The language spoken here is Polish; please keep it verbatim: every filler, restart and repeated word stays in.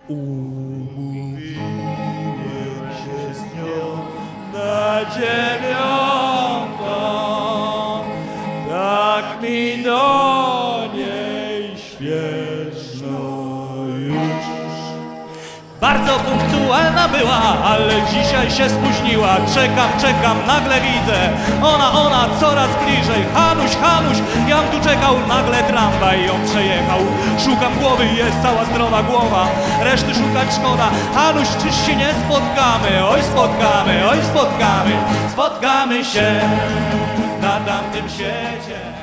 Umówiłem się z nią na dziewiątą, tak mi do niej śpieszno już. Bardzo punktualna była, ale dzisiaj się spóźniła. Czekam, czekam, nagle widzę, ona, ona coraz bliżej. Hanuś, Hanuś, jam tu czekał, nagle tramwaj ją przejechał. Szukam głowy, jest cała zdrowa głowa, reszty szukać szkoda. Hanuś, czyż się nie spotkamy? Oj spotkamy, oj spotkamy, spotkamy się na tamtym świecie.